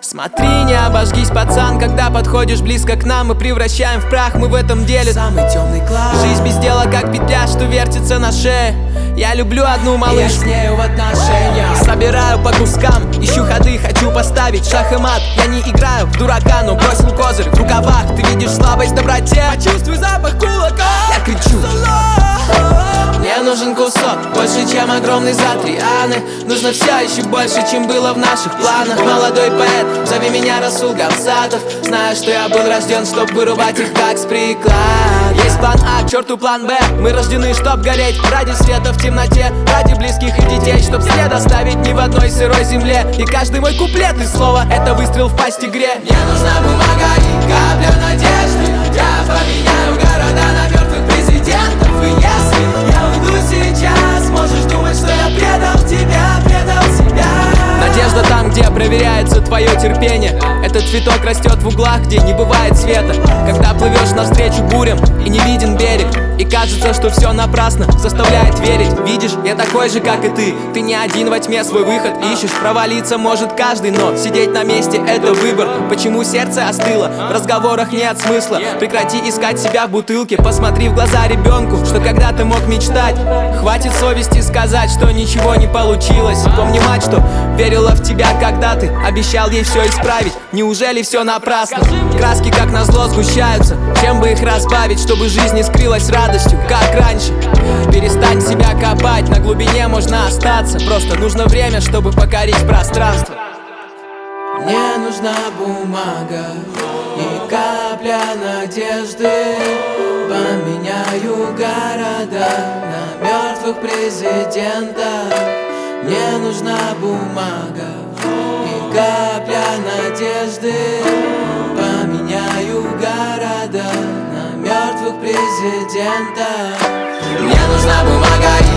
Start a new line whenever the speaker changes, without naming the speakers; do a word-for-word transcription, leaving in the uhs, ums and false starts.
Смотри, не обожгись, пацан, когда подходишь близко к нам. Мы превращаем в прах, мы в этом деле самый темный класс. Жизнь без дела, как петля, что вертится на шее. Я люблю одну малышку, я с нею в отношениях. Собираю по кускам, ищу ходы, хочу поставить шах и мат. Я не играю в дурака, но бросил козырь в рукавах. Ты видишь слабость в доброте, почувствуй запах кулака. Я кричу: мне нужен кусок, больше, чем огромный зад Рианы. Нужно все еще больше, чем было в наших планах. Молодой поэт, зови меня Расул Гамсатов. Знаю, что я был рожден, чтоб вырубать их как с приклад. Есть план А, к черту план Б. Мы рождены, чтоб гореть ради света в темноте, ради близких и детей, чтоб след оставить ни в одной сырой земле. И каждый мой куплет и слово — это выстрел в пасть игре. Мне нужна бумага и капля надежды. Я поменяю города на мертвых президентов. И если я уйду сейчас, можешь думать, что я предал тебя, предал себя. Надежда там, где проверяется твое терпение. Этот цветок растет в углах, где не бывает света. Когда плывешь навстречу бурям и не виден берег, и кажется, что все напрасно, заставляет верить. Видишь, я такой же, как и ты. Ты не один во тьме свой выход ищешь. Провалиться может каждый, но сидеть на месте — это выбор. Почему сердце остыло? В разговорах нет смысла. Прекрати искать себя в бутылке. Посмотри в глаза ребенку, что когда-то мог мечтать. Хватит совести сказать, что ничего не получилось. Помни, мать, что верила в тебя, когда ты обещал ей все исправить. Неужели все напрасно? Краски как назло сгущаются. Чем бы их разбавить, чтобы жизнь не скрылась радостью, как раньше? Перестань себя копать, на глубине можно остаться. Просто нужно время, чтобы покорить пространство. Мне нужна бумага и капля надежды. Поменяю города на мертвых президентов. Мне нужна бумага и капля надежды. Поменяю города на мертвых президентов. Мне нужна бумага